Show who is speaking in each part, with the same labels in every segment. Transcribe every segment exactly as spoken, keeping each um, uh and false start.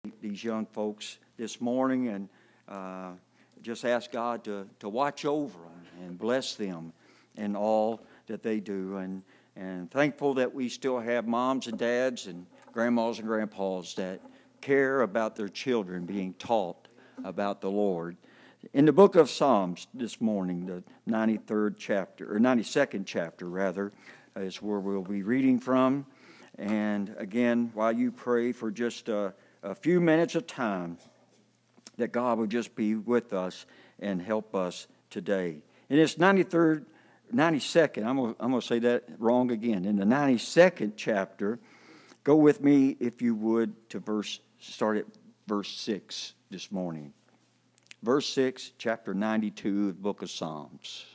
Speaker 1: these young folks this morning and uh, just ask God to, to watch over them and bless them in all that they do. And, and thankful that we still have moms and dads and grandmas and grandpas that care about their children being taught about the Lord. In the book of Psalms this morning, the ninety-third chapter, or ninety-second chapter rather, is where we'll be reading from. And again, while you pray for just a, a few minutes of time, that God would just be with us and help us today. In this ninety-third, ninety-second, I'm going I'm to say that wrong again. In the ninety-second chapter, go with me, if you would, to verse, start at verse six this morning. Verse six, chapter ninety-two of the book of Psalms.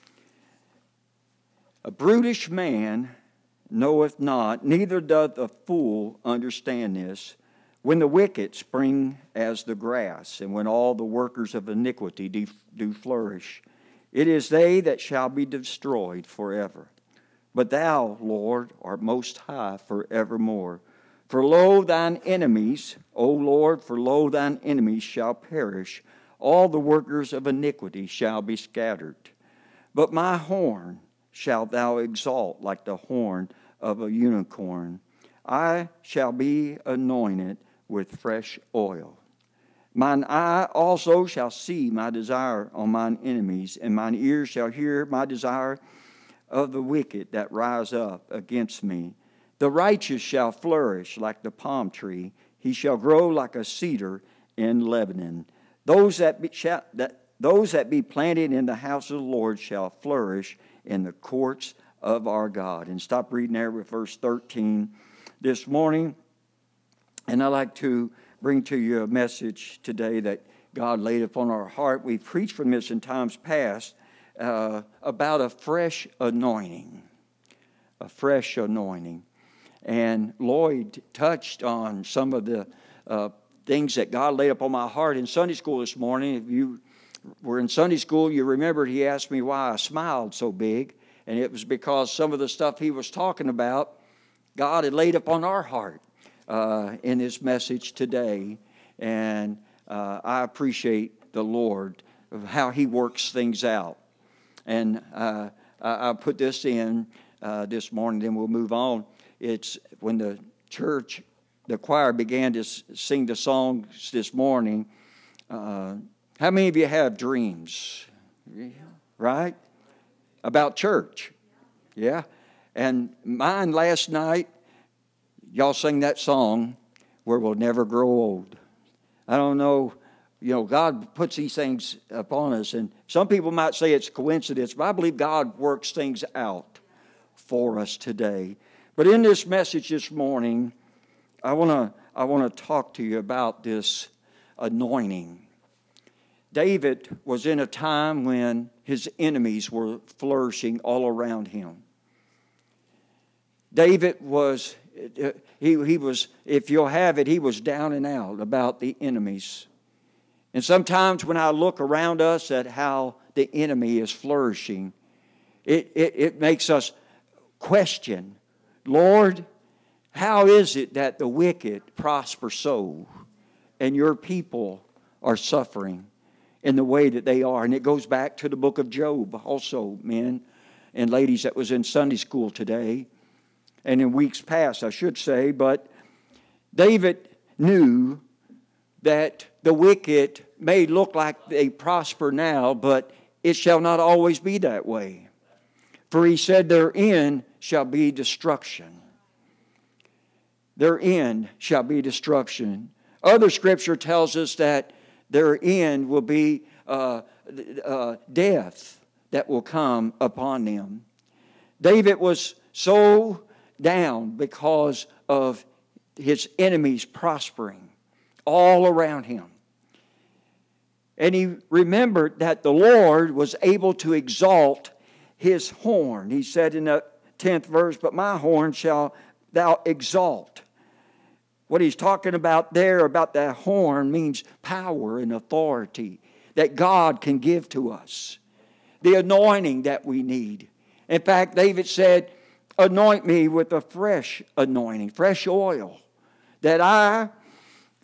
Speaker 1: A brutish man knoweth not, neither doth a fool understand this, when the wicked spring as the grass, and when all the workers of iniquity do, do flourish. It is they that shall be destroyed forever. But thou, Lord, art most high forevermore. For lo, thine enemies, O Lord, for lo, thine enemies shall perish. All the workers of iniquity shall be scattered. But my horn shalt thou exalt like the horn of a unicorn. I shall be anointed with fresh oil. Mine eye also shall see my desire on mine enemies, and mine ears shall hear my desire of the wicked that rise up against me. The righteous shall flourish like the palm tree. He shall grow like a cedar in Lebanon. Those that be, shall, that, those that be planted in the house of the Lord shall flourish in the courts of our God. And stop reading there with verse thirteen this morning. And I'd like to bring to you a message today that God laid upon our heart. We've preached from this in times past uh, about a fresh anointing. A fresh anointing. And Lloyd touched on some of the uh, things that God laid upon my heart in Sunday school this morning. If you were in Sunday school, you remember he asked me why I smiled so big. And it was because some of the stuff he was talking about, God had laid upon our heart uh, in his message today. And uh, I appreciate the Lord of how he works things out. And uh, I, I put this in uh, this morning, then we'll move on. It's when the church, the choir began to sing the songs this morning. Uh, how many of you have dreams? Right? About church. Yeah. And mine last night, y'all sang that song, Where We'll Never Grow Old. I don't know, you know, God puts these things upon us. And some people might say it's coincidence, but I believe God works things out for us today. But in this message this morning, I want to I want to talk to you about this anointing. David was in a time when his enemies were flourishing all around him. David was, he, he was, if you'll have it, he was down and out about the enemies. And sometimes when I look around us at how the enemy is flourishing, it, it, it makes us question, Lord, how is it that the wicked prosper so and your people are suffering in the way that they are? And it goes back to the book of Job also, men and ladies that was in Sunday school today and in weeks past, I should say. But David knew that the wicked may look like they prosper now, but it shall not always be that way. For he said, their end shall be destruction. Their end shall be destruction. Other scripture tells us that their end will be uh, uh, death that will come upon them. David was so down because of his enemies prospering all around him. And he remembered that the Lord was able to exalt his horn. He said in the tenth verse, but my horn shall thou exalt. What he's talking about there, about that horn, means power and authority that God can give to us. The anointing that we need. In fact, David said, anoint me with a fresh anointing, fresh oil, that I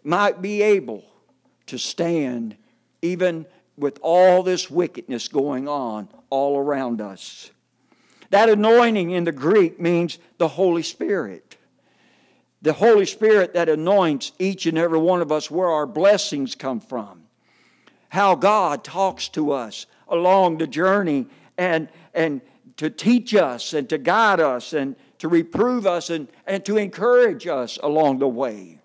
Speaker 1: might be able to stand even with all this wickedness going on all around us. That anointing in the Greek means the Holy Spirit. The Holy Spirit that anoints each and every one of us, where our blessings come from. How God talks to us along the journey and, and to teach us and to guide us and to reprove us and, and to encourage us along the way.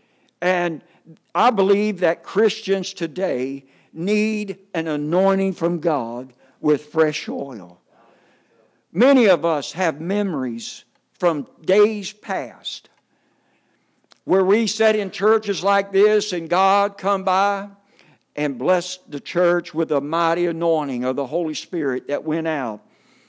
Speaker 1: And I believe that Christians today need an anointing from God with fresh oil. Many of us have memories from days past where we sat in churches like this and God come by and blessed the church with a mighty anointing of the Holy Spirit that went out.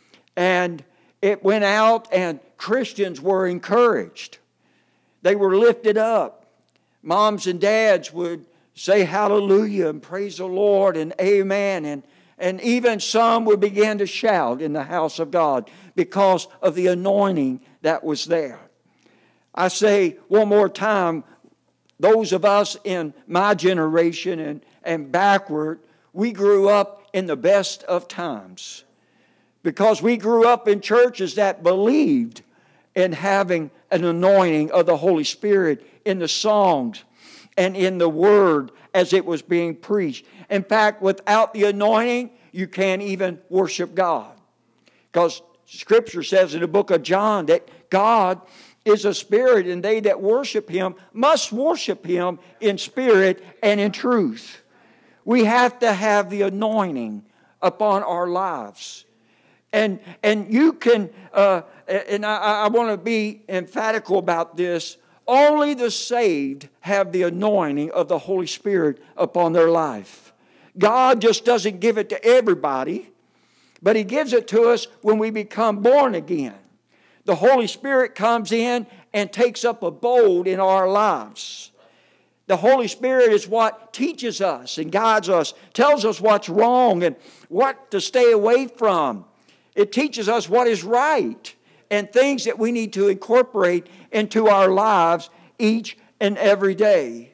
Speaker 1: And it went out and Christians were encouraged. They were lifted up. Moms and dads would say hallelujah and praise the Lord and amen. And, and even some would begin to shout in the house of God because of the anointing that was there. I say one more time, those of us in my generation and, and backward, we grew up in the best of times. Because we grew up in churches that believed in having an anointing of the Holy Spirit in the songs and in the Word as it was being preached. In fact, without the anointing, you can't even worship God. Because Scripture says in the book of John that God is a spirit, and they that worship Him must worship Him in spirit and in truth. We have to have the anointing upon our lives. And and you can, uh, and I, I want to be emphatical about this, only the saved have the anointing of the Holy Spirit upon their life. God just doesn't give it to everybody, but He gives it to us when we become born again. The Holy Spirit comes in and takes up a abode in our lives. The Holy Spirit is what teaches us and guides us, tells us what's wrong and what to stay away from. It teaches us what is right and things that we need to incorporate into our lives each and every day.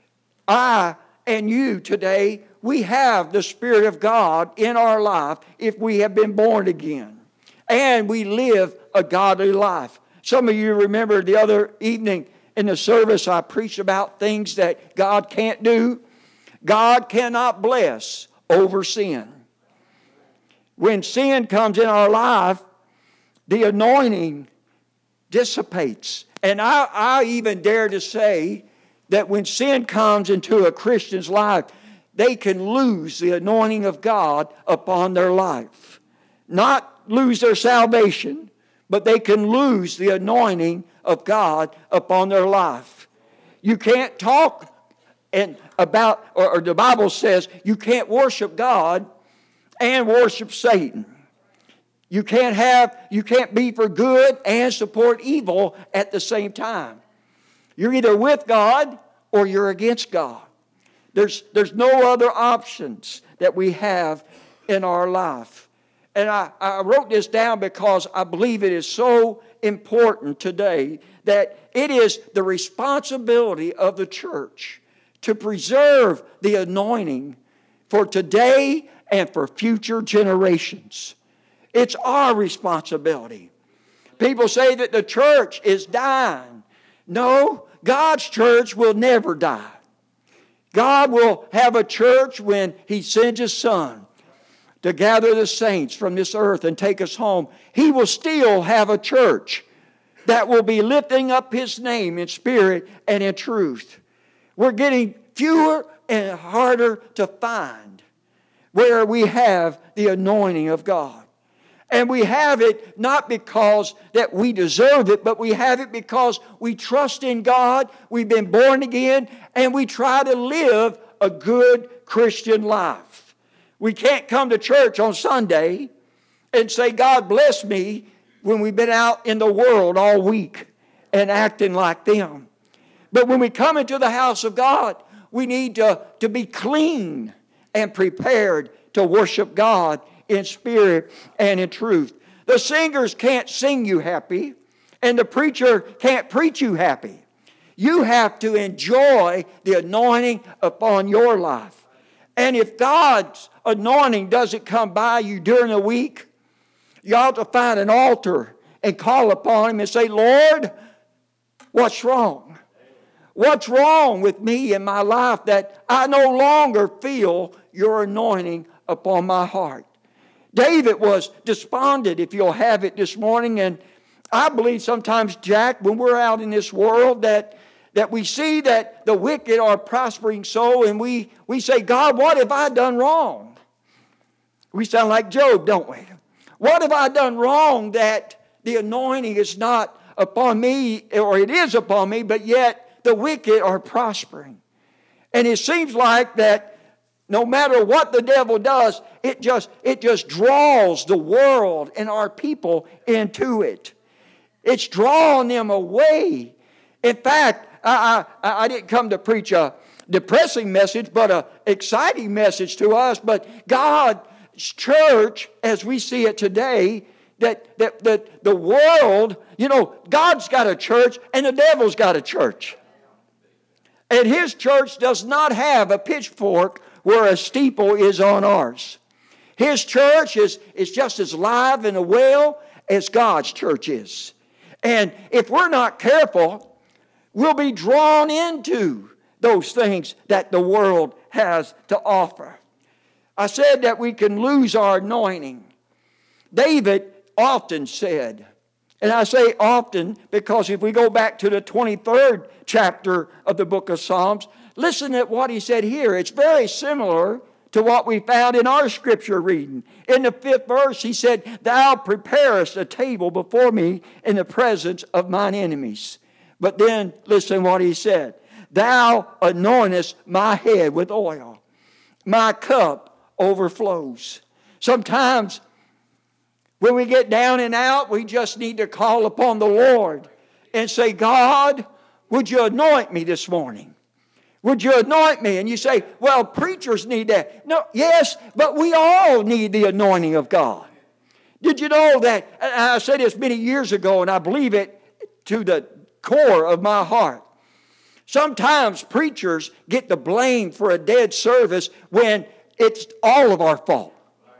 Speaker 1: I and you today, we have the Spirit of God in our life if we have been born again. And we live a godly life. Some of you remember the other evening in the service I preached about things that God can't do. God cannot bless over sin. When sin comes in our life, the anointing dissipates. And I, I even dare to say that when sin comes into a Christian's life, they can lose the anointing of God upon their life. Not lose their salvation, but they can lose the anointing of God upon their life. You can't talk and about, or, or the Bible says you can't worship God and worship Satan. You can't have, you can't be for good and support evil at the same time. You're either with God or you're against God. There's, there's no other options that we have in our life. And I, I wrote this down because I believe it is so important today that it is the responsibility of the church to preserve the anointing for today and for future generations. It's our responsibility. People say that the church is dying. No, God's church will never die. God will have a church when He sends His Son to gather the saints from this earth and take us home. He will still have a church that will be lifting up His name in spirit and in truth. We're getting fewer and harder to find where we have the anointing of God. And we have it not because that we deserve it, but we have it because we trust in God, we've been born again, and we try to live a good Christian life. We can't come to church on Sunday and say, God bless me, when we've been out in the world all week and acting like them. But when we come into the house of God, we need to, to be clean and prepared to worship God in spirit and in truth. The singers can't sing you happy, and the preacher can't preach you happy. You have to enjoy the anointing upon your life. And if God's anointing doesn't come by you during the week, you ought to find an altar and call upon Him and say, Lord, what's wrong? What's wrong with me in my life that I no longer feel your anointing upon my heart? David was despondent, if you'll have it this morning. And I believe sometimes, Jack, when we're out in this world, that, that we see that the wicked are prospering so, and we, we say, God, what have I done wrong? We sound like Job, don't we? What have I done wrong that the anointing is not upon me, or it is upon me, but yet the wicked are prospering? And it seems like that no matter what the devil does, it just, it just draws the world and our people into it. It's drawing them away. In fact, I, I, I didn't come to preach a depressing message, but an exciting message to us. But God's church, as we see it today, that, that, that the world, you know, God's got a church and the devil's got a church. And His church does not have a pitchfork where a steeple is on ours. His church is, is just as live and well as God's church is. And if we're not careful, we'll be drawn into those things that the world has to offer. I said that we can lose our anointing. David often said, and I say often because if we go back to the twenty-third chapter of the book of Psalms, listen at what he said here. It's very similar to what we found in our scripture reading. In the fifth verse, he said, Thou preparest a table before me in the presence of mine enemies. But then, listen what he said. Thou anointest my head with oil. My cup overflows. Sometimes when we get down and out, we just need to call upon the Lord and say, God, would you anoint me this morning? Would you anoint me? And you say, well, preachers need that. No, yes, but we all need the anointing of God. Did you know that? I said this many years ago, and I believe it to the core of my heart. Sometimes preachers get the blame for a dead service when it's all of our fault.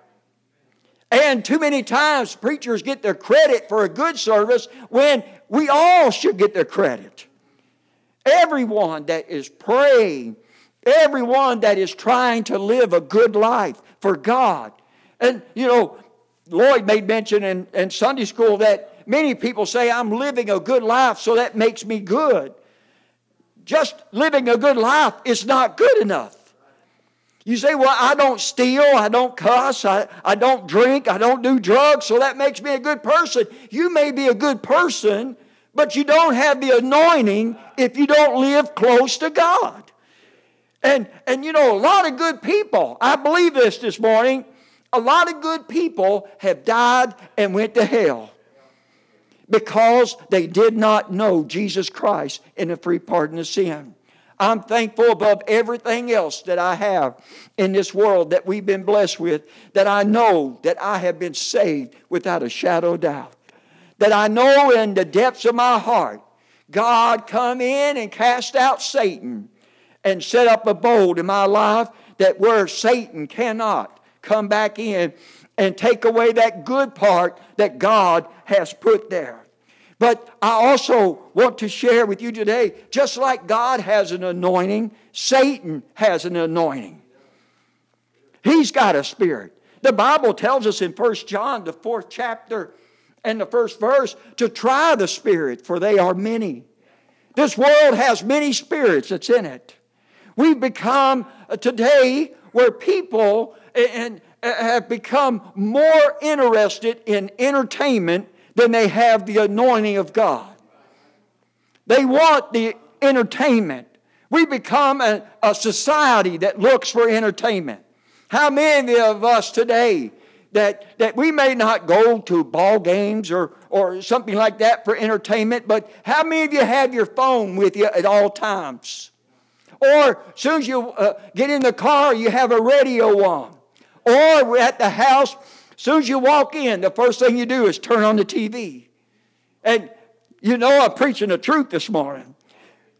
Speaker 1: And too many times preachers get their credit for a good service when we all should get their credit. Everyone that is praying, everyone that is trying to live a good life for God. And, you know, Lloyd made mention in, in Sunday school that many people say, I'm living a good life, so that makes me good. Just living a good life is not good enough. You say, well, I don't steal, I don't cuss, I, I don't drink, I don't do drugs, so that makes me a good person. You may be a good person, but you don't have the anointing if you don't live close to God. And, and you know, a lot of good people, I believe this this morning, a lot of good people have died and went to hell because they did not know Jesus Christ in the free pardon of sin. I'm thankful above everything else that I have in this world that we've been blessed with, that I know that I have been saved without a shadow of doubt. That I know in the depths of my heart, God come in and cast out Satan and set up a abode in my life that where Satan cannot come back in and take away that good part that God has put there. But I also want to share with you today, just like God has an anointing, Satan has an anointing. He's got a spirit. The Bible tells us in First John, the fourth chapter and the first verse, to try the spirit, for they are many. This world has many spirits that's in it. We've become today where people and have become more interested in entertainment than they have the anointing of God. They want the entertainment. We become a, a society that looks for entertainment. How many of us today that, that we may not go to ball games or, or something like that for entertainment, but how many of you have your phone with you at all times? Or as soon as you uh, get in the car, you have a radio on. Or we're at the house, as soon as you walk in, the first thing you do is turn on the T V. And you know I'm preaching the truth this morning.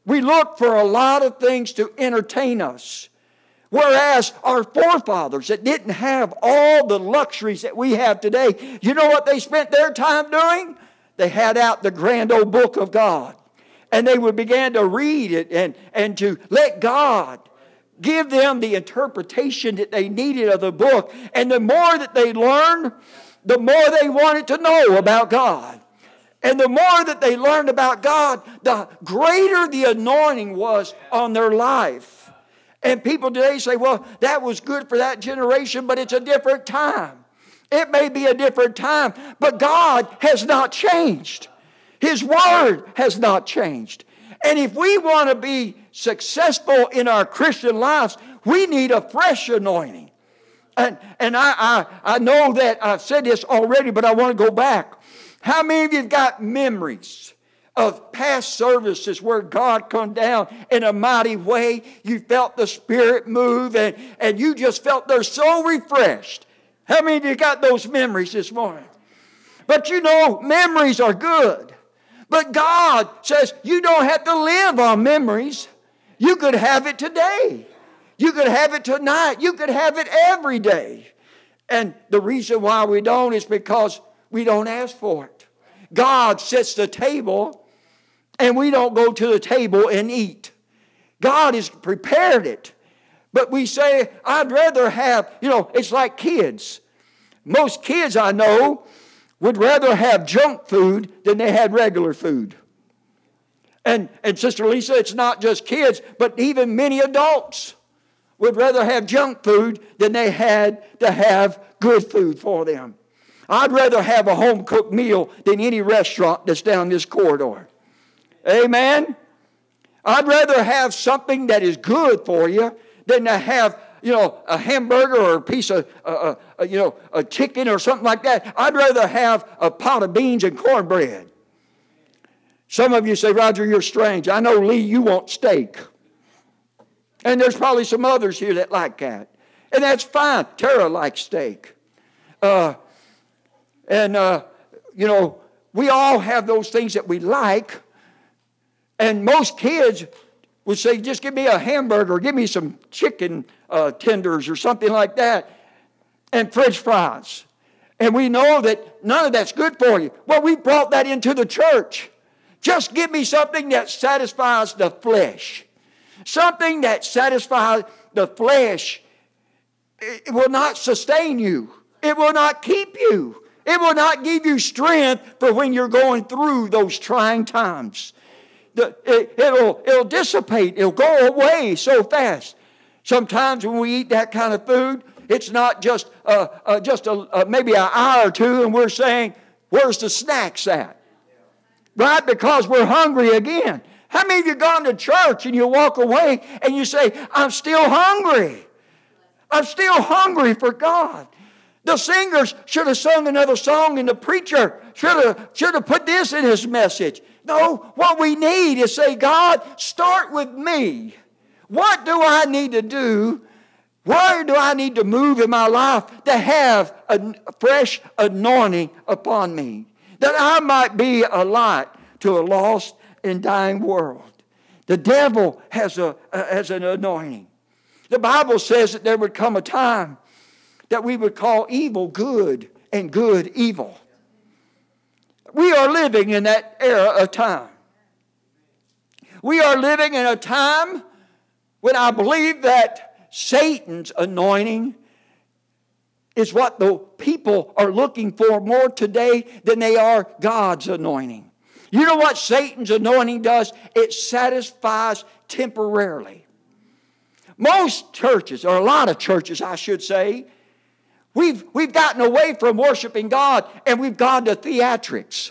Speaker 1: We look for a lot of things to entertain us. Whereas our forefathers that didn't have all the luxuries that we have today, you know what they spent their time doing? They had out the grand old book of God. And they would begin to read it and, and to let God give them the interpretation that they needed of the book. And the more that they learned, the more they wanted to know about God. And the more that they learned about God, the greater the anointing was on their life. And people today say, well, that was good for that generation, but it's a different time. It may be a different time, but God has not changed. His Word has not changed. And if we want to be successful in our Christian lives, we need a fresh anointing. And, and I, I, I know that I've said this already, but I want to go back. How many of you have got memories of past services where God come down in a mighty way? You felt the Spirit move and, and you just felt they're so refreshed. How many of you got those memories this morning? But you know, memories are good. But God says you don't have to live on memories. You could have it today. You could have it tonight. You could have it every day. And the reason why we don't is because we don't ask for it. God sets the table and we don't go to the table and eat. God has prepared it. But we say, I'd rather have, you know, it's like kids. Most kids I know would rather have junk food than they had regular food. And, and Sister Lisa, it's not just kids, but even many adults would rather have junk food than they had to have good food for them. I'd rather have a home-cooked meal than any restaurant that's down this corridor. Amen? I'd rather have something that is good for you than to have, you know, a hamburger or a piece of, uh, uh, you know, a chicken or something like that. I'd rather have a pot of beans and cornbread. Some of you say, Roger, you're strange. I know, Lee, you want steak. And there's probably some others here that like that. And that's fine. Tara likes steak. Uh, and, uh, you know, we all have those things that we like. And most kids would say, just give me a hamburger, give me some chicken uh, tenders or something like that, and French fries. And we know that none of that's good for you. Well, we brought that into the church. Just give me something that satisfies the flesh. Something that satisfies the flesh. It will not sustain you. It will not keep you. It will not give you strength for when you're going through those trying times. The, it, it'll, it'll dissipate. It'll go away so fast. Sometimes when we eat that kind of food, it's not just uh, uh, just a, uh, maybe an hour or two, and we're saying, where's the snacks at? Right? Because we're hungry again. How many of you gone to church and you walk away and you say, I'm still hungry. I'm still hungry for God. The singers should have sung another song, and the preacher should have, should have put this in his message. No, what we need is say, God, start with me. What do I need to do? Where do I need to move in my life to have a fresh anointing upon me? That I might be a light to a lost and dying world. The devil has, a, has an anointing. The Bible says that there would come a time that we would call evil good and good evil. We are living in that era of time. We are living in a time when I believe that Satan's anointing is what the people are looking for more today than they are God's anointing. You know what Satan's anointing does? It satisfies temporarily. Most churches, or a lot of churches I should say, we've, we've gotten away from worshiping God and we've gone to theatrics,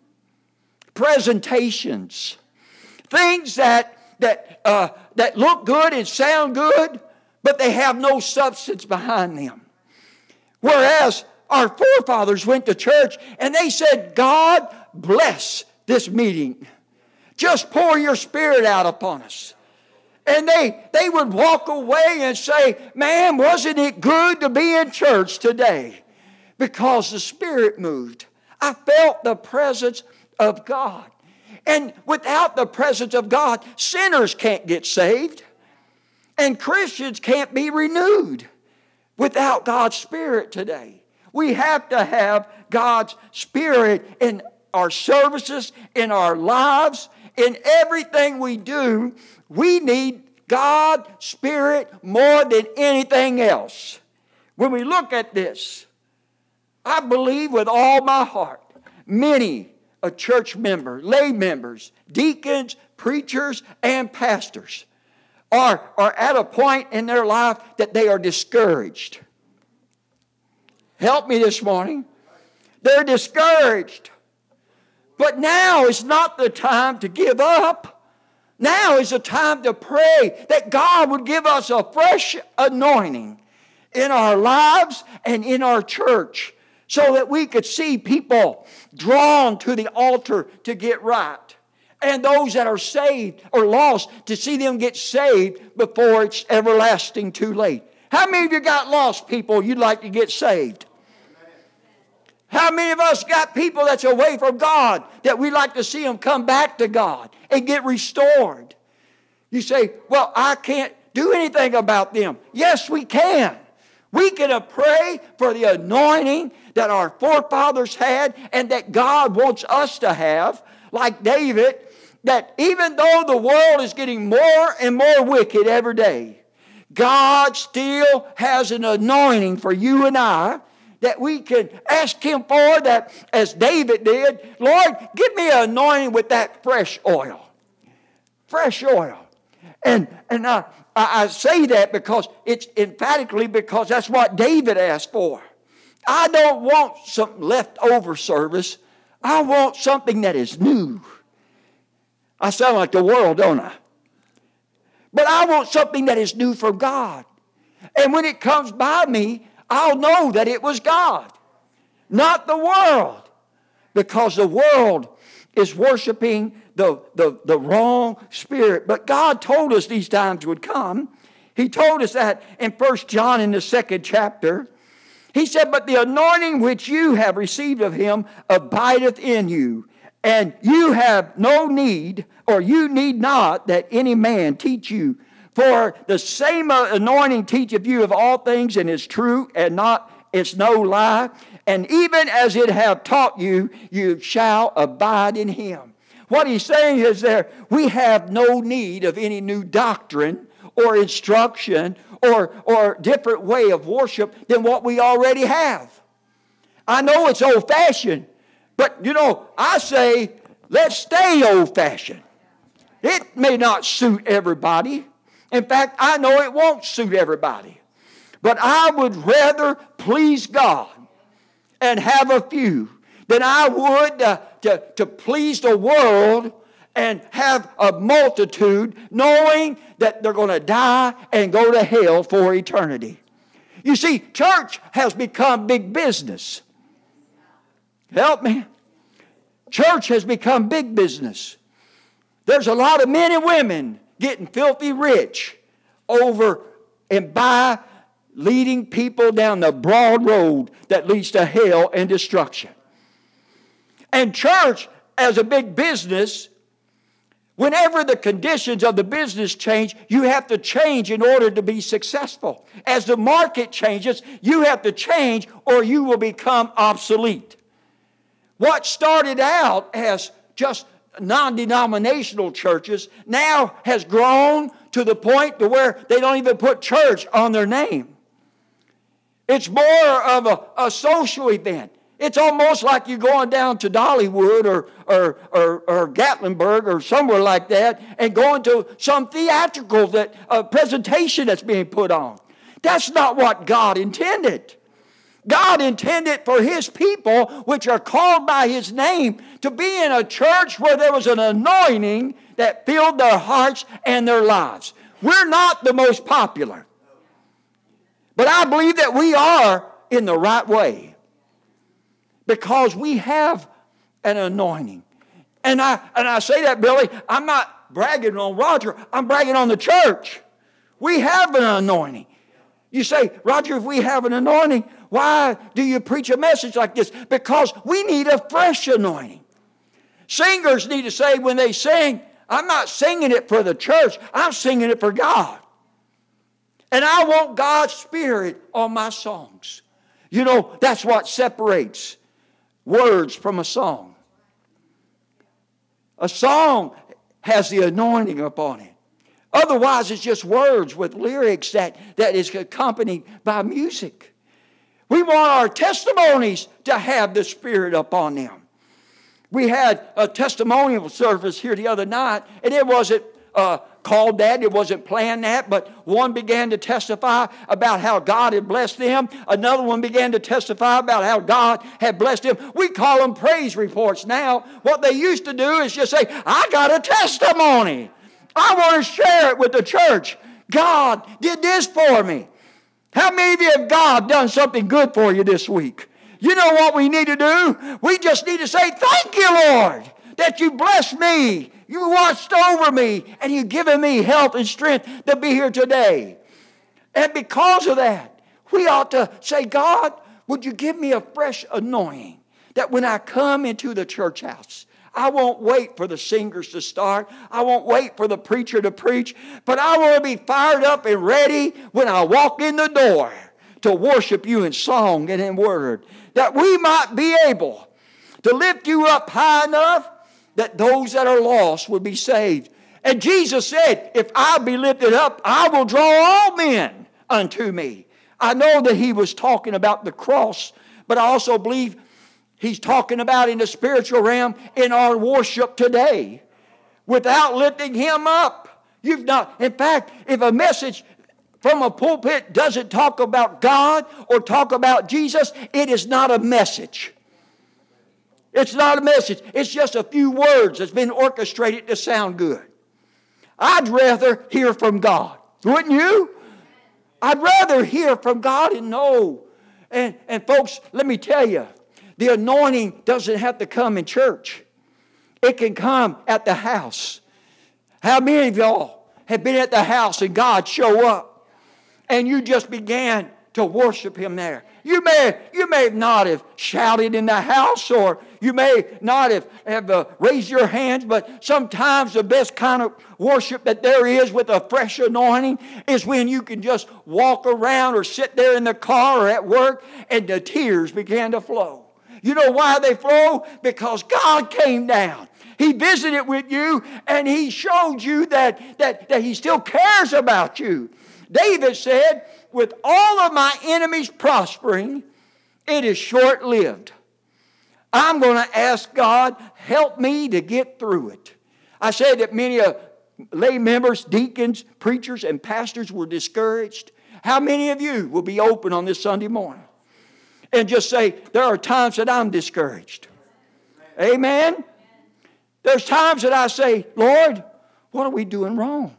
Speaker 1: presentations, things that, that, uh, that look good and sound good, but they have no substance behind them. Whereas our forefathers went to church and they said, God bless this meeting. Just pour your Spirit out upon us. And they, they would walk away and say, man, wasn't it good to be in church today? Because the Spirit moved. I felt the presence of God. And without the presence of God, sinners can't get saved. And Christians can't be renewed without God's Spirit today. We have to have God's Spirit in our services, in our lives, in everything we do. We need God's Spirit more than anything else. When we look at this, I believe with all my heart, many a church member, lay members, deacons, preachers, and pastors are, are at a point in their life that they are discouraged. Help me this morning. They're discouraged. But now is not the time to give up. Now is the time to pray that God would give us a fresh anointing in our lives and in our church, so that we could see people drawn to the altar to get right. And those that are saved or lost, to see them get saved before it's everlasting too late. How many of you got lost people you'd like to get saved? How many of us got people that's away from God that we'd like to see them come back to God and get restored? You say, well, I can't do anything about them. Yes, we can. We can pray for the anointing that our forefathers had and that God wants us to have, like David, that even though the world is getting more and more wicked every day, God still has an anointing for you and I that we can ask Him for, that as David did. Lord, give me an anointing with that fresh oil. Fresh oil. And, and I, I say that because it's emphatically because that's what David asked for. I don't want some leftover service. I want something that is new. I sound like the world, don't I? But I want something that is new from God. And when it comes by me, I'll know that it was God, not the world. Because the world is worshiping the, the, the wrong spirit. But God told us these times would come. He told us that in First John in the second chapter. He said, but the anointing which you have received of Him abideth in you. And you have no need, or you need not, that any man teach you. For the same anointing teacheth you of all things, and is true, and not it's no lie. And even as it have taught you, you shall abide in Him. What he's saying is there, we have no need of any new doctrine or instruction or, or different way of worship than what we already have. I know it's old-fashioned, but you know, I say, let's stay old-fashioned. It may not suit everybody. In fact, I know it won't suit everybody. But I would rather please God and have a few than I would uh, to, to please the world and have a multitude knowing that they're going to die and go to hell for eternity. You see, church has become big business. Help me. Church has become big business. There's a lot of men and women getting filthy rich over and by leading people down the broad road that leads to hell and destruction. And church, as a big business, whenever the conditions of the business change, you have to change in order to be successful. As the market changes, you have to change or you will become obsolete. What started out as just non-denominational churches now has grown to the point to where they don't even put church on their name. It's more of a, a social event. It's almost like you're going down to Dollywood or, or, or, or Gatlinburg or somewhere like that and going to some theatrical that, uh, presentation that's being put on. That's not what God intended. God intended for His people, which are called by His name, to be in a church where there was an anointing that filled their hearts and their lives. We're not the most popular. But I believe that we are in the right way. Because we have an anointing. And I, and I say that, Billy, I'm not bragging on Roger. I'm bragging on the church. We have an anointing. You say, Roger, if we have an anointing, why do you preach a message like this? Because we need a fresh anointing. Singers need to say when they sing, I'm not singing it for the church. I'm singing it for God. And I want God's Spirit on my songs. You know, that's what separates words from a song. A song has the anointing upon it. Otherwise, it's just words with lyrics that, that is accompanied by music. We want our testimonies to have the Spirit upon them. We had a testimonial service here the other night, and it wasn't uh, called that, it wasn't planned that, but one began to testify about how God had blessed them. Another one began to testify about how God had blessed them. We call them praise reports now. What they used to do is just say, I got a testimony. I want to share it with the church. God did this for me. How many of you have God done something good for you this week? You know what we need to do? We just need to say, thank you, Lord, that you blessed me. You watched over me, and you've given me health and strength to be here today. And because of that, we ought to say, God, would you give me a fresh anointing that when I come into the church house, I won't wait for the singers to start. I won't wait for the preacher to preach. But I want to be fired up and ready when I walk in the door to worship you in song and in word. That we might be able to lift you up high enough that those that are lost would be saved. And Jesus said, if I be lifted up, I will draw all men unto me. I know that he was talking about the cross, but I also believe he's talking about in the spiritual realm in our worship today. Without lifting him up, you've not. In fact, if a message from a pulpit doesn't talk about God or talk about Jesus, it is not a message. It's not a message. It's just a few words that's been orchestrated to sound good. I'd rather hear from God. Wouldn't you? I'd rather hear from God and know. And, and folks, let me tell you, the anointing doesn't have to come in church. It can come at the house. How many of y'all have been at the house and God show up and you just began to worship him there? You may, you may not have shouted in the house, or you may not have, have uh, raised your hands, but sometimes the best kind of worship that there is with a fresh anointing is when you can just walk around or sit there in the car or at work and the tears began to flow. You know why they flow? Because God came down. He visited with you and he showed you that, that, that he still cares about you. David said, with all of my enemies prospering, it is short-lived. I'm going to ask God, help me to get through it. I said that many uh, lay members, deacons, preachers, and pastors were discouraged. How many of you will be open on this Sunday morning and just say, there are times that I'm discouraged? Amen? There's times that I say, Lord, what are we doing wrong?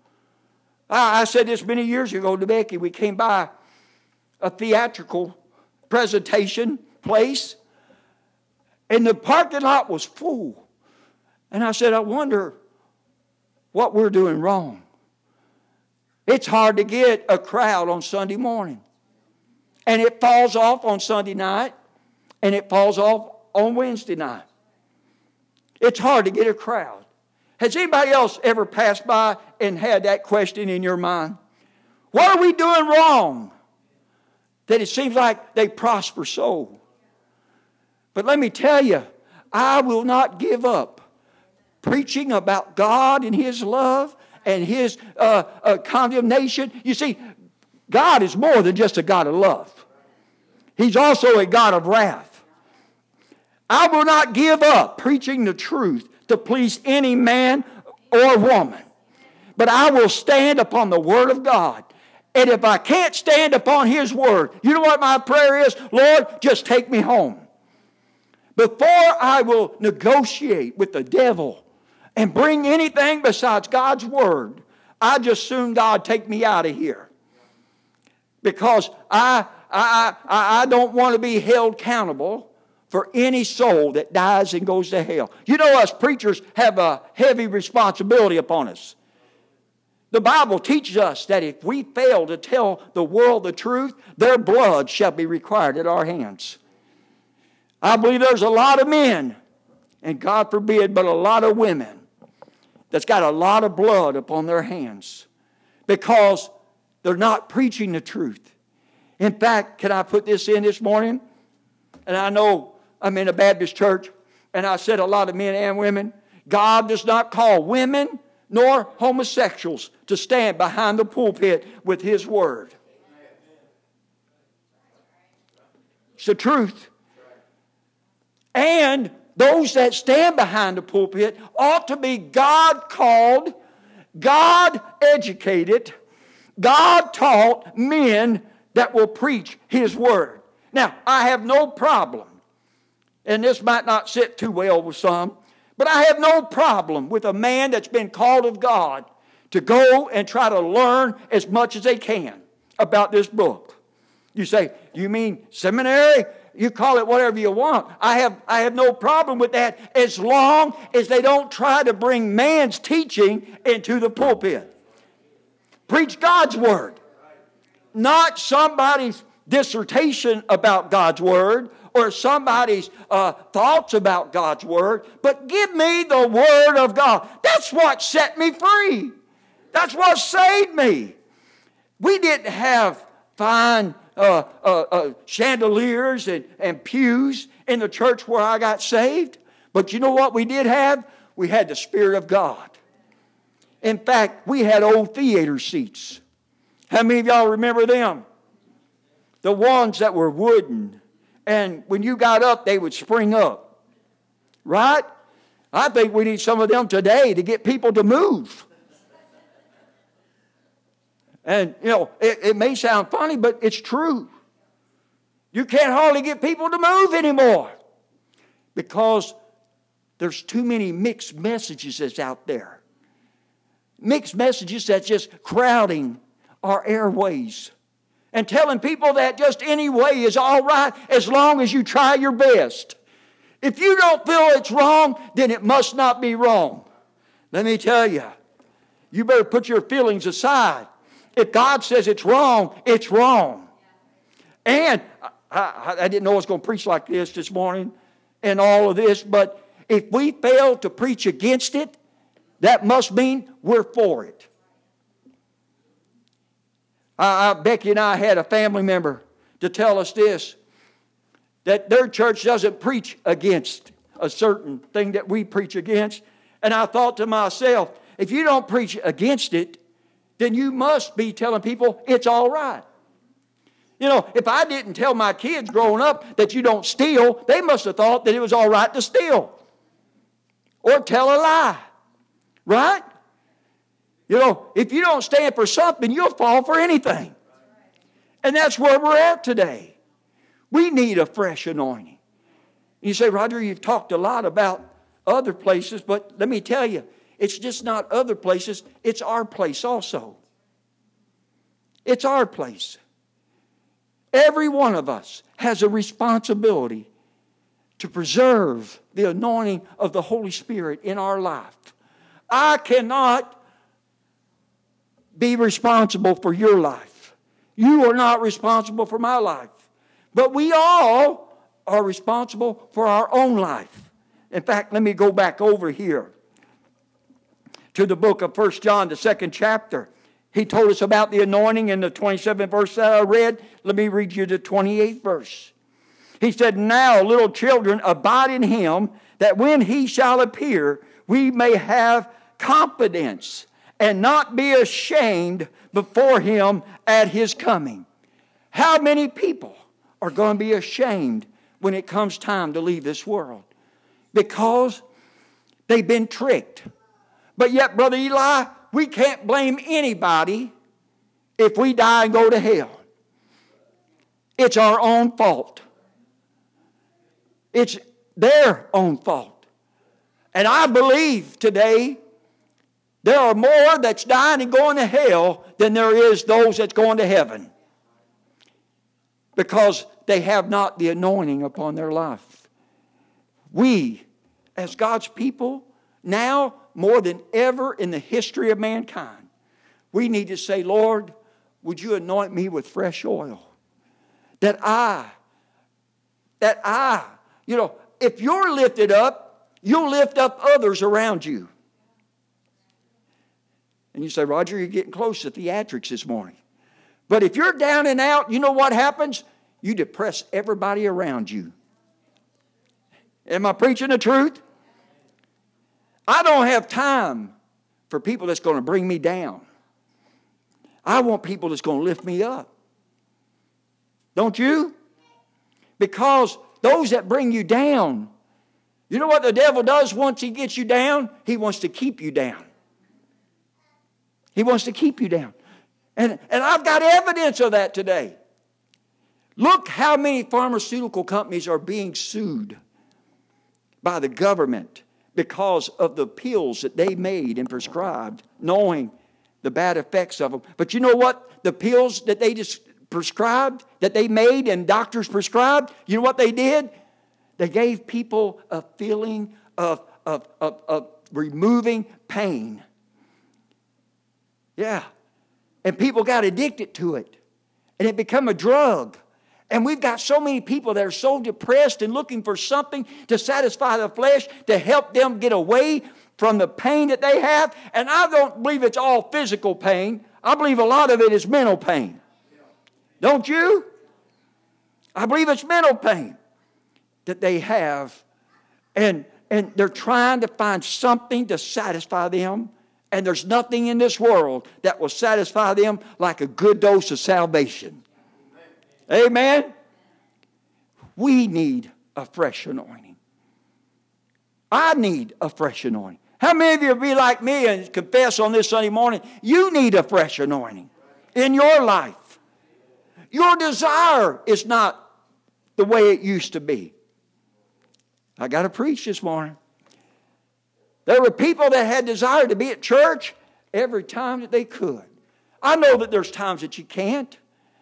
Speaker 1: I, I said this many years ago to Becky. We came by a theatrical presentation place, and the parking lot was full. And I said, I wonder what we're doing wrong. It's hard to get a crowd on Sunday morning. And it falls off on Sunday night, and it falls off on Wednesday night. It's hard to get a crowd. Has anybody else ever passed by and had that question in your mind? What are we doing wrong that it seems like they prosper so? But let me tell you, I will not give up preaching about God and his love and his uh, uh, condemnation. You see, God is more than just a God of love. He's also a God of wrath. I will not give up preaching the truth to please any man or woman. But I will stand upon the Word of God. And if I can't stand upon his Word, you know what my prayer is? Lord, just take me home. Before I will negotiate with the devil and bring anything besides God's Word, I just soon God take me out of here. Because I, I, I, I don't want to be held accountable for any soul that dies and goes to hell. You know, us preachers have a heavy responsibility upon us. The Bible teaches us that if we fail to tell the world the truth, their blood shall be required at our hands. I believe there's a lot of men and God forbid, but a lot of women that's got a lot of blood upon their hands because they're not preaching the truth. In fact, can I put this in this morning? And I know I'm in a Baptist church, and I said a lot of men and women, God does not call women nor homosexuals to stand behind the pulpit with His Word. It's the truth. And those that stand behind the pulpit ought to be God-called, God-educated, God-taught men that will preach His Word. Now, I have no problem, and this might not sit too well with some, but I have no problem with a man that's been called of God to go and try to learn as much as they can about this book. You say, you mean seminary? You call it whatever you want. I have, I have no problem with that as long as they don't try to bring man's teaching into the pulpit. Preach God's Word, not somebody's dissertation about God's Word or somebody's uh, thoughts about God's Word, but give me the Word of God. That's what set me free. That's what saved me. We didn't have fine uh, uh, uh, chandeliers and, and pews in the church where I got saved, but you know what we did have? We had the Spirit of God. In fact, we had old theater seats. How many of y'all remember them? The ones that were wooden. And when you got up, they would spring up. Right? I think we need some of them today to get people to move. And, you know, it, it may sound funny, but it's true. You can't hardly get people to move anymore because there's too many mixed messages that's out there. Mixed messages that's just crowding our airways and telling people that just any way is all right as long as you try your best. If you don't feel it's wrong, then it must not be wrong. Let me tell you, you better put your feelings aside. If God says it's wrong, it's wrong. And I, I, I didn't know I was going to preach like this this morning and all of this, but if we fail to preach against it, that must mean we're for it. I, I, Becky and I had a family member to tell us this, that their church doesn't preach against a certain thing that we preach against. And I thought to myself, if you don't preach against it, then you must be telling people it's all right. You know, if I didn't tell my kids growing up that you don't steal, they must have thought that it was all right to steal or tell a lie. Right? You know, if you don't stand for something, you'll fall for anything. And that's where we're at today. We need a fresh anointing. You say, Roger, you've talked a lot about other places, but let me tell you, it's just not other places, it's our place also. It's our place. Every one of us has a responsibility to preserve the anointing of the Holy Spirit in our life. I cannot be responsible for your life. You are not responsible for my life. But we all are responsible for our own life. In fact, let me go back over here to the book of First John, the second chapter. He told us about the anointing in the twenty-seventh verse that I read. Let me read you the twenty-eighth verse. He said, now, little children, abide in Him, that when He shall appear, we may have confidence and not be ashamed before Him at His coming. How many people are going to be ashamed when it comes time to leave this world? Because they've been tricked. But yet, Brother Eli, we can't blame anybody if we die and go to hell. It's our own fault. It's their own fault. And I believe today there are more that's dying and going to hell than there is those that's going to heaven. Because they have not the anointing upon their life. We, as God's people, now more than ever in the history of mankind, we need to say, Lord, would you anoint me with fresh oil? That I, that I, you know, if you're lifted up, you'll lift up others around you. And you say, Roger, you're getting close to theatrics this morning. But if you're down and out, you know what happens? You depress everybody around you. Am I preaching the truth? I don't have time for people that's going to bring me down. I want people that's going to lift me up. Don't you? Because those that bring you down, you know what the devil does once he gets you down? He wants to keep you down. He wants to keep you down. And, and I've got evidence of that today. Look how many pharmaceutical companies are being sued by the government because of the pills that they made and prescribed, knowing the bad effects of them. But you know what? The pills that they just prescribed, that they made and doctors prescribed, you know what they did? They gave people a feeling of, of, of, of removing pain. Yeah. And people got addicted to it. And it became a drug. And we've got so many people that are so depressed and looking for something to satisfy the flesh to help them get away from the pain that they have. And I don't believe it's all physical pain. I believe a lot of it is mental pain. Don't you? I believe it's mental pain that they have. And, and they're trying to find something to satisfy them. And there's nothing in this world that will satisfy them like a good dose of salvation. Amen? We need a fresh anointing. I need a fresh anointing. How many of you will be like me and confess on this Sunday morning, you need a fresh anointing in your life? Your desire is not the way it used to be. I got to preach this morning. There were people that had desire to be at church every time that they could. I know that there's times that you can't.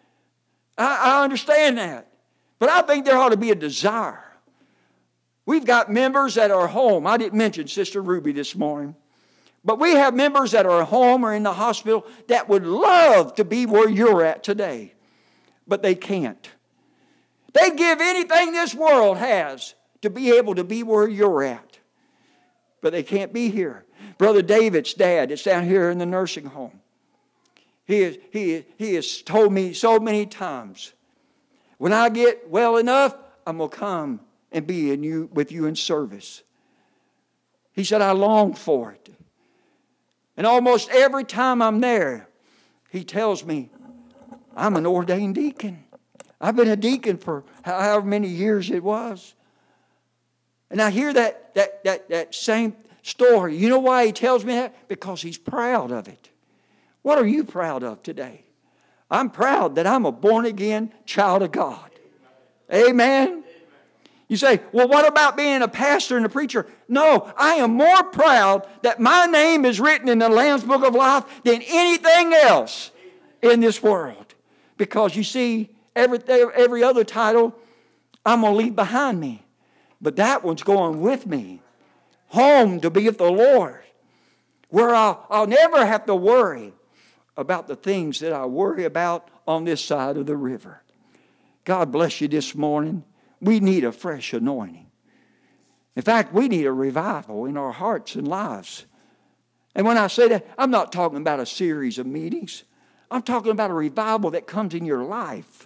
Speaker 1: I, I understand that. But I think there ought to be a desire. We've got members that are home. I didn't mention Sister Ruby this morning. But we have members that are at home or in the hospital that would love to be where you're at today. But they can't. They'd give anything this world has to be able to be where you're at. But they can't be here. Brother David's dad is down here in the nursing home. He, is, he, he has told me so many times, when I get well enough, I'm going to come and be in you, with you in service. He said, I long for it. And almost every time I'm there, he tells me, I'm an ordained deacon. I've been a deacon for however many years it was. And I hear that, that, that, that same story. You know why he tells me that? Because he's proud of it. What are you proud of today? I'm proud that I'm a born-again child of God. Amen? You say, well, what about being a pastor and a preacher? No, I am more proud that my name is written in the Lamb's Book of Life than anything else in this world. Because you see, every, every other title I'm going to leave behind me. But that one's going with me. Home to be with the Lord. Where I'll, I'll never have to worry about the things that I worry about on this side of the river. God bless you this morning. We need a fresh anointing. In fact, we need a revival in our hearts and lives. And when I say that, I'm not talking about a series of meetings. I'm talking about a revival that comes in your life.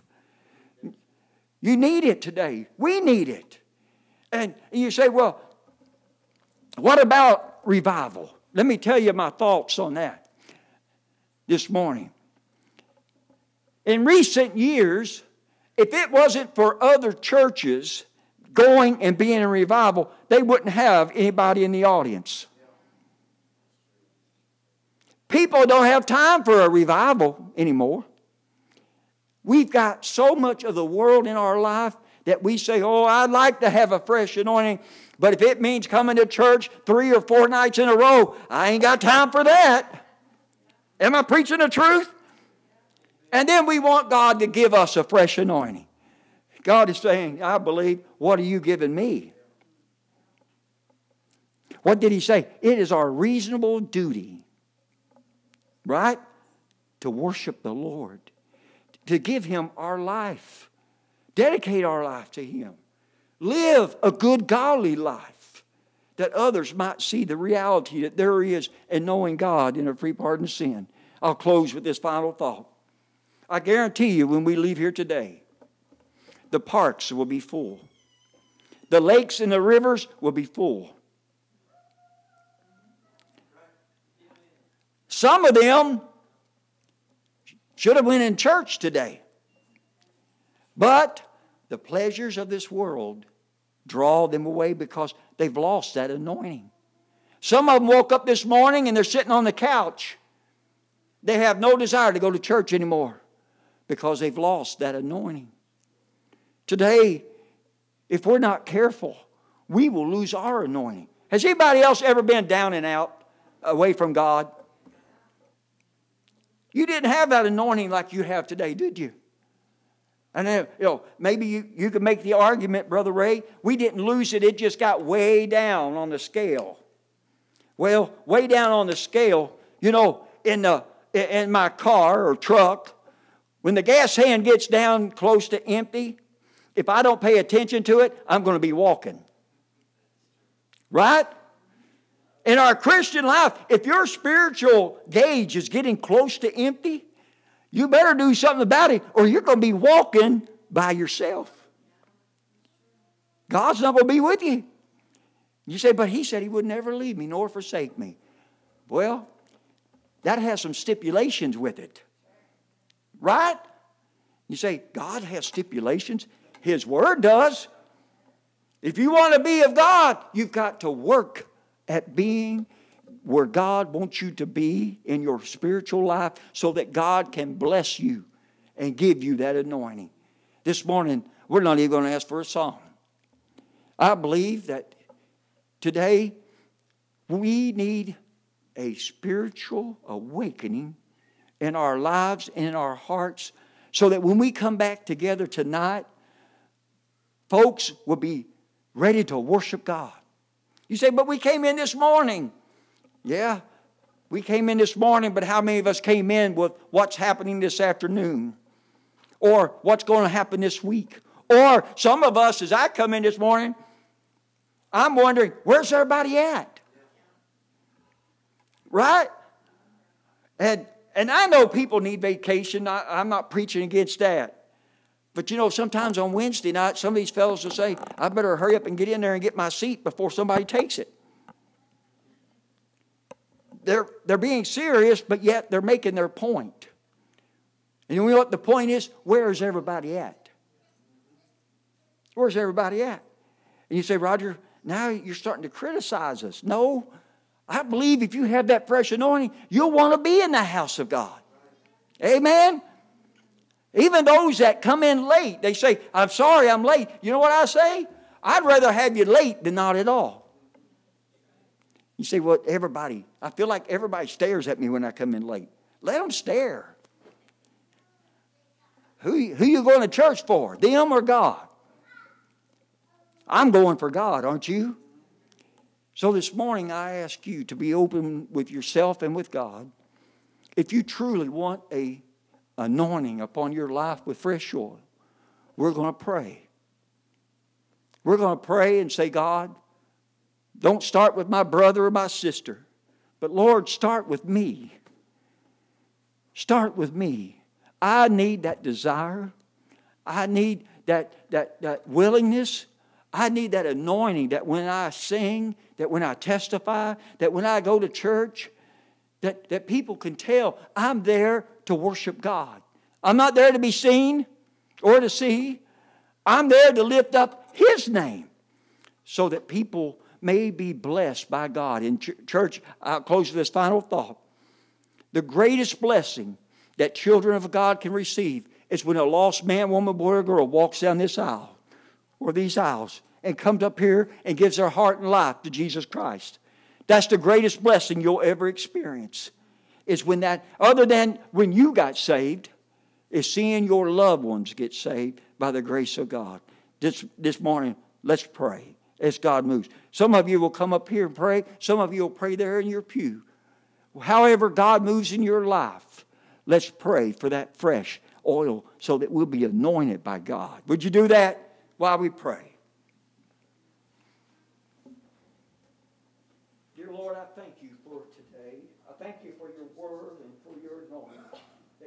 Speaker 1: You need it today. We need it. And you say, well, what about revival? Let me tell you my thoughts on that this morning. In recent years, if it wasn't for other churches going and being in revival, they wouldn't have anybody in the audience. People don't have time for a revival anymore. We've got so much of the world in our life that we say, oh, I'd like to have a fresh anointing, but if it means coming to church three or four nights in a row, I ain't got time for that. Am I preaching the truth? And then we want God to give us a fresh anointing. God is saying, I believe, what are you giving me? What did he say? It is our reasonable duty, right, to worship the Lord, to give him our life. Dedicate our life to him. Live a good, godly life. that others might see the reality that there is in knowing God and a free pardon of sin. I'll close with this final thought. I guarantee you when we leave here today, the parks will be full. The lakes and the rivers will be full. Some of them should have went in church today. But the pleasures of this world draw them away because they've lost that anointing. Some of them woke up this morning and they're sitting on the couch. They have no desire to go to church anymore because they've lost that anointing. Today, if we're not careful, we will lose our anointing. Has anybody else ever been down and out, away from God? You didn't have that anointing like you have today, did you? And then, you know, maybe you, you could make the argument, Brother Ray, we didn't lose it, it just got way down on the scale. Well, way down on the scale, you know, in the in my car or truck, when the gas hand gets down close to empty, if I don't pay attention to it, I'm going to be walking. Right? In our Christian life, if your spiritual gauge is getting close to empty, you better do something about it or you're going to be walking by yourself. God's not going to be with you. You say, but He said He would never leave me nor forsake me. Well, that has some stipulations with it. Right? You say, God has stipulations? His Word does. If you want to be of God, you've got to work at being where God wants you to be in your spiritual life so that God can bless you and give you that anointing. This morning, we're not even going to ask for a song. I believe that today we need a spiritual awakening in our lives and in our hearts so that when we come back together tonight, folks will be ready to worship God. You say, but we came in this morning. Yeah, we came in this morning, but how many of us came in with what's happening this afternoon? Or what's going to happen this week? Or some of us, as I come in this morning, I'm wondering, where's everybody at? Right? And and I know people need vacation. I, I'm not preaching against that. But you know, sometimes on Wednesday night, some of these fellows will say, I better hurry up and get in there and get my seat before somebody takes it. They're, they're being serious, but yet they're making their point. And you know what the point is? Where is everybody at? Where's everybody at? And you say, Roger, now you're starting to criticize us. No, I believe if you have that fresh anointing, you'll want to be in the house of God. Amen? Even those that come in late, they say, I'm sorry I'm late. You know what I say? I'd rather have you late than not at all. You say, well, everybody, I feel like everybody stares at me when I come in late. Let them stare. Who, who you going to church for? Them or God? I'm going for God, aren't you? So this morning I ask you to be open with yourself and with God. If you truly want a anointing upon your life with fresh oil, we're going to pray. We're going to pray and say, God, don't start with my brother or my sister, but Lord, start with me. Start with me. I need that desire. I need that, that, that willingness. I need that anointing that when I sing, that when I testify, that when I go to church, that, that people can tell I'm there to worship God. I'm not there to be seen or to see. I'm there to lift up His name so that people may be blessed by God. In ch- church, I'll close with this final thought. The greatest blessing that children of God can receive is when a lost man, woman, boy, or girl walks down this aisle or these aisles and comes up here and gives their heart and life to Jesus Christ. That's the greatest blessing you'll ever experience. Is when that, other than when you got saved, is seeing your loved ones get saved by the grace of God. This, this morning, let's pray as God moves. Some of you will come up here and pray. Some of you will pray there in your pew. However God moves in your life, let's pray for that fresh oil so that we'll be anointed by God. Would you do that while we pray?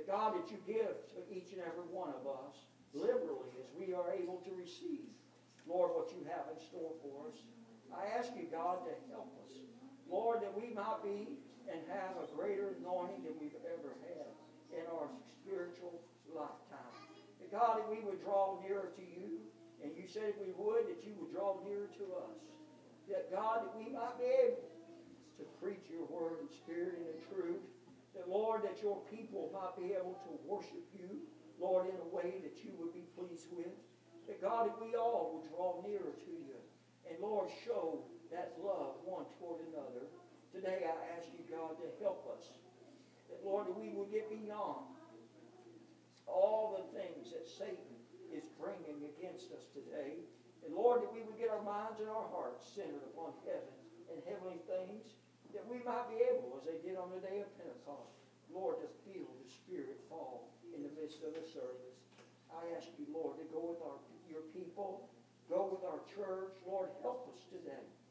Speaker 1: God, that you give to each and every one of us liberally as we are able to receive, Lord, what you have in store for us. I ask you, God, to help us. Lord, that we might be and have a greater anointing than we've ever had in our spiritual lifetime. That God, that we would draw nearer to you, and you said if we would, that you would draw nearer to us. That God, that we might be able to preach your word in spirit and in truth. That, Lord, that your people might be able to worship you, Lord, in a way that you would be pleased with. That, God, that we all would draw nearer to you. And, Lord, show that love one toward another. Today I ask you, God, to help us. That, Lord, that we would get beyond all the things that Satan is bringing against us today. And, Lord, that we would get our minds and our hearts centered upon heaven and heavenly things, that we might be able, as they did on the day of Pentecost, Lord, to feel the Spirit fall in the midst of the service. I ask you, Lord, to go with our your people, go with our church. Lord, help us today.